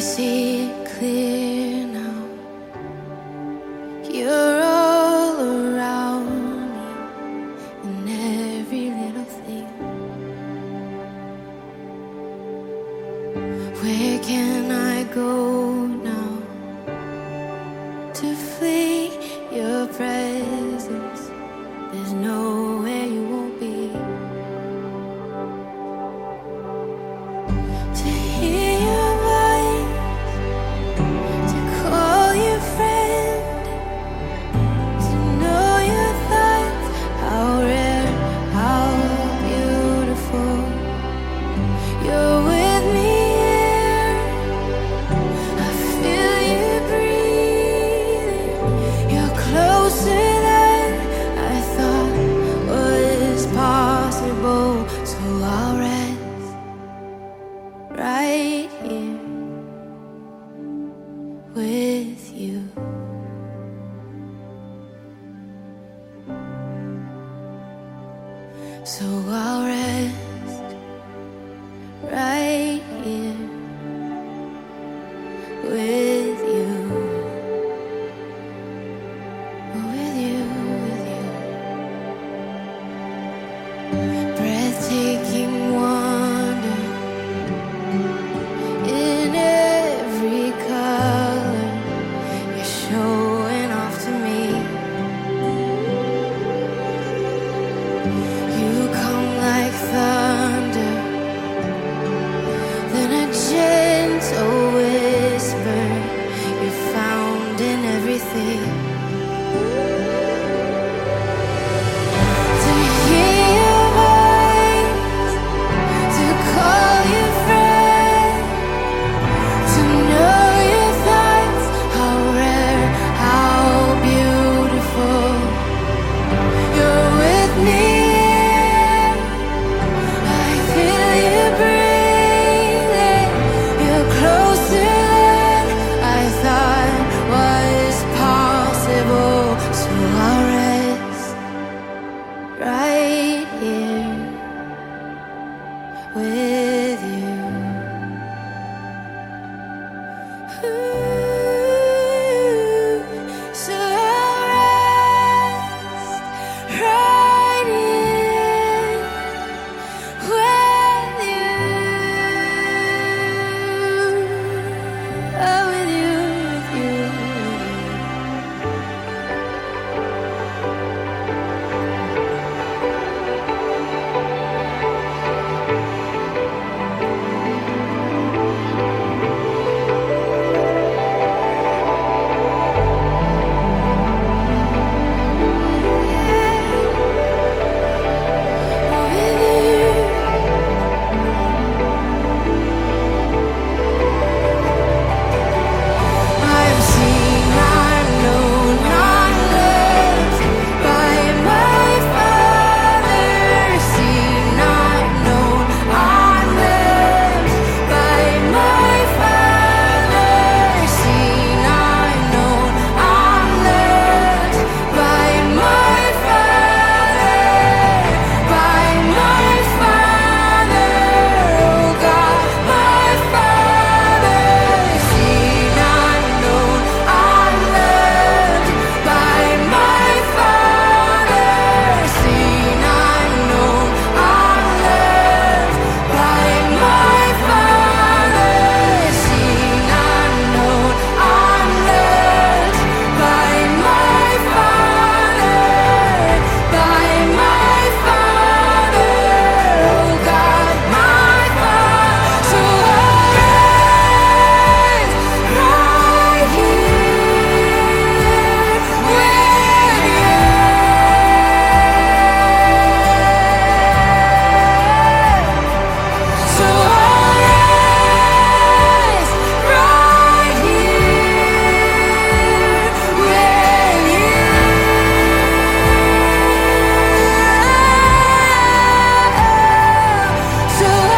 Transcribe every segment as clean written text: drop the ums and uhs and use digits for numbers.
see it clear now. You're all around me in every little thing. Where can I go now to flee your presence? There's nowhere you won't be. To hear your voice, to call you friend, to know your thoughts, how rare, how beautiful. You're with me here, I feel you breathing. You're closer than I thought was possible. So I'll rest right here with you. So I'll rest right here with you. With you, with you. Breathtaking wonder in every color you're showing off to me. You come like thunder, then a gentle whisper. You're found in everything. To hear your voice, to call you friend, to know your thoughts, how rare, how beautiful. You're with me, I feel you breathing. You're closer than I thought was possible. So I'll rest right here with you. Ooh, so I'll rest right here with you. Oh, with you, with you. I'm seen, I'm known, I'm loved by my Father. Seen, I'm known, I'm loved by my Father. Seen, I'm known, I'm loved by my Father. By my Father, oh God, my Father. Seen, I'm known, I'm loved by my Father. Seen, I'm known, I'm loved by my Father. Seen, I'm known, I'm loved by my Father. By my Father, oh God, my Father. So I'll rest right here with you. So I'll rest right here with you. So I'll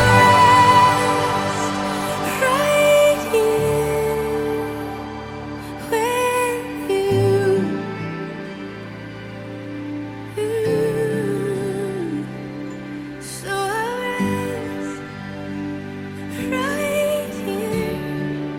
rest right here with you. So I'll rest right here